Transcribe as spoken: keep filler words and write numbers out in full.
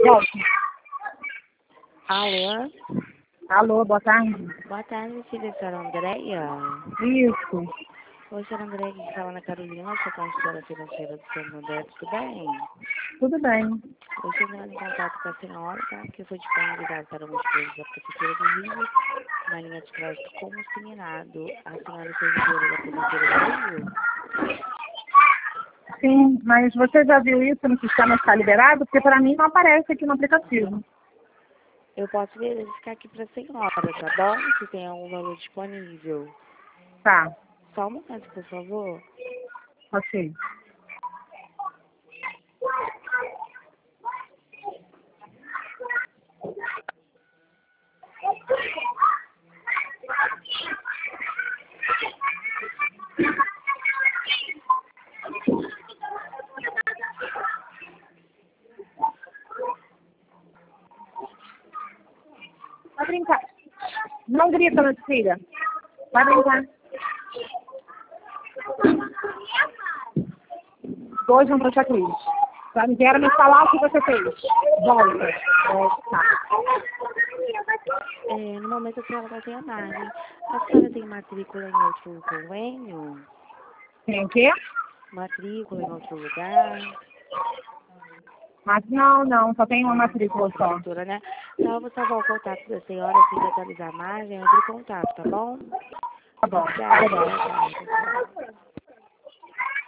Volte. Alô? Alô, boa tarde. Boa tarde, filha, senhora Andréia. Isso. Oi, senhora Andréia, que fala na Carolina, sou consultora financeira do Santander, tudo bem? Tudo bem. Eu estou entrando em contato com a senhora, tá? Porque eu fui disponibilizado para uma esposa da Prefeitura do Rio, na linha de crédito como seminado. A senhora é servidora da Prefeitura do Rio? Sim, mas você já viu isso no sistema está liberado? Porque para mim não aparece aqui no aplicativo. Eu posso verificar aqui para a senhora, tá bom? Se tem algum valor disponível. Tá, Só um momento, por favor. ok. Vai brincar. Não grita, minha filha. Vai brincar. Dois vão para o checklist. Tá? Não quero me falar o que você fez. Volta. É, tá. É, no momento a senhora vai ter a margem. A senhora tem matrícula em outro convênio? Tem o quê? Matrícula em outro lugar? Mas não, não. Só tem uma Ah, matrícula só. prefeitura, né? Então eu vou salvar o contato da senhora, assim que atualizar a margem, entre em contato, tá bom? Tá bom. Obrigada, boa tarde, pessoal.